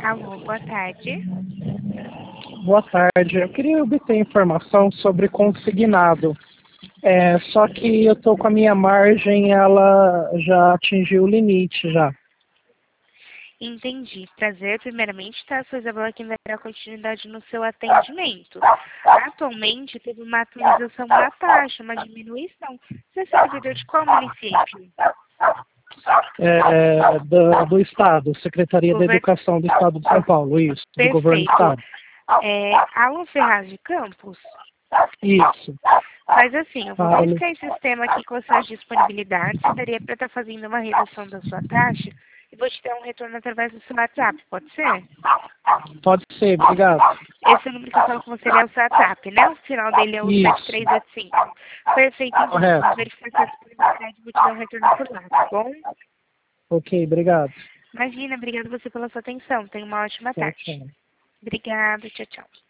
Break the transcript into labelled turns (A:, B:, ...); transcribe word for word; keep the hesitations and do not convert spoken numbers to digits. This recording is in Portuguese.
A: Alô, boa tarde.
B: Boa tarde. Eu queria obter informação sobre consignado. É, só que eu tô com a minha margem, ela já atingiu o limite já.
A: Entendi. Prazer, primeiramente, tá? Sou Isabela, quem dará continuidade no seu atendimento. Atualmente, teve uma atualização da taxa, uma diminuição. Você é servidor de qual município?
B: É, do, do Estado, Secretaria da
A: Gover...
B: Educação do Estado de São Paulo, isso, do Governo do
A: Perfeito.
B: Estado.
A: É, Alan Ferraz de Campos?
B: Isso.
A: Mas assim, eu vou
B: Ah,
A: verificar esse sistema aqui com as suas disponibilidades, se daria para estar fazendo uma redução da sua taxa, e vou te dar um retorno através do seu WhatsApp, pode ser?
B: pode ser, obrigado.
A: Esse número que eu falo com você é o seu WhatsApp, né? O final dele é o
B: Isso.
A: sete três oito cinco. Perfeito, então.
B: Correto.
A: Vou verificar essa disponibilidade e vou te dar um retorno por lá, tá bom?
B: Ok, obrigado.
A: Imagina, obrigada você pela sua atenção. Tenha uma ótima
B: Tchau,
A: tarde.
B: tchau.
A: Obrigada, tchau, tchau.